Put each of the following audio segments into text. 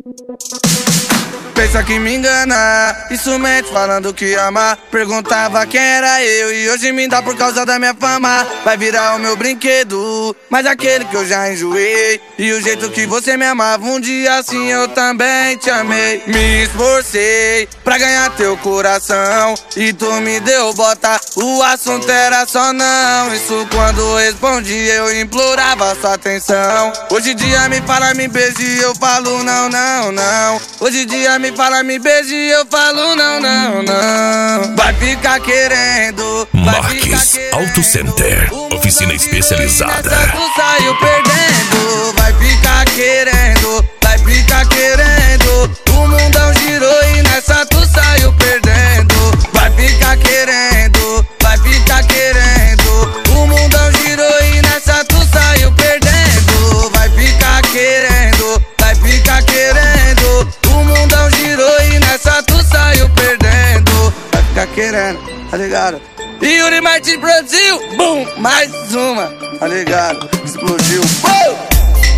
Pensa que me engana, isso mente falando que ama. Perguntava quem era eu e hoje me dá por causa da minha fama. Vai virar o meu brinquedo, mas aquele que eu já enjoei. E o jeito que você me amava, um dia assim eu também te amei. Me esforcei pra ganhar teu coração e tu me deu bota, o assunto era só não. Isso quando respondi eu implorava sua atenção. Hoje em dia me fala, me beije e eu falo não, não, não. Hoje em dia me fala, me beije e eu falo não, não, não. Vai ficar querendo, vai ficar querendo. Auto Center, oficina especializada. Tu saiu perdendo, vai ficar querendo, vai ficar querendo. O mundão girou e nessa tu saiu perdendo. Vai ficar querendo, vai ficar querendo. O mundão girou e nessa tu saiu perdendo. Vai ficar querendo, vai ficar querendo. O mundão girou e nessa tu saiu perdendo. Vai ficar querendo, tá ligado? Yuri Martins Brasil, boom, mais uma, tá ligado? Explodiu, boom!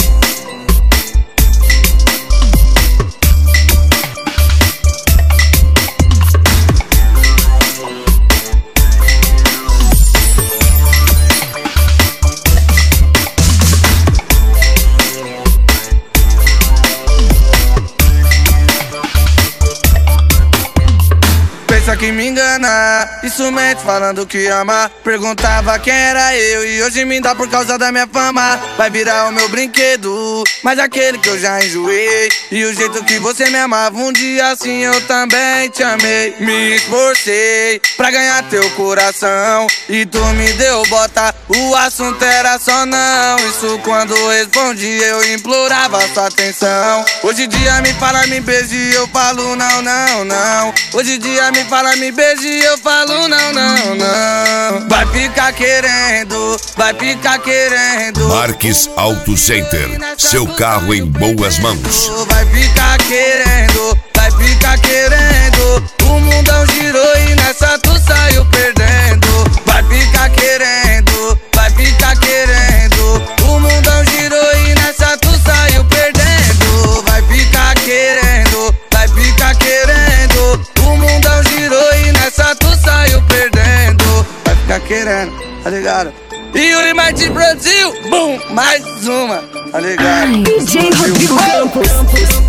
Pensa que me engana, isso mente falando que ama. Perguntava quem era eu e hoje me dá por causa da minha fama. Vai virar o meu brinquedo, mas aquele que eu já enjoei. E o jeito que você me amava, um dia assim eu também te amei. Me esforcei pra ganhar teu coração e tu me deu bota, o assunto era só não. Isso quando respondi eu implorava sua atenção. Hoje em dia me fala, me beije e eu falo não, não, não. Hoje em dia me fala, me beije e eu falo não, não, não. Vai ficar querendo, vai ficar querendo. Marques Auto Center, seu carro em boas mãos. Vai ficar querendo, vai ficar querendo. O mundão girou e nessa tu saiu perdendo. Vai ficar querendo, vai ficar querendo. O mundão girou e nessa tu saiu perdendo. Vai ficar querendo, vai ficar querendo. O mundão girou e nessa tu saiu perdendo. Vai ficar querendo, tá ligado? Yuri Martins Brasil, boom, mais uma, tá ligado? DJ Rodrigo Campos.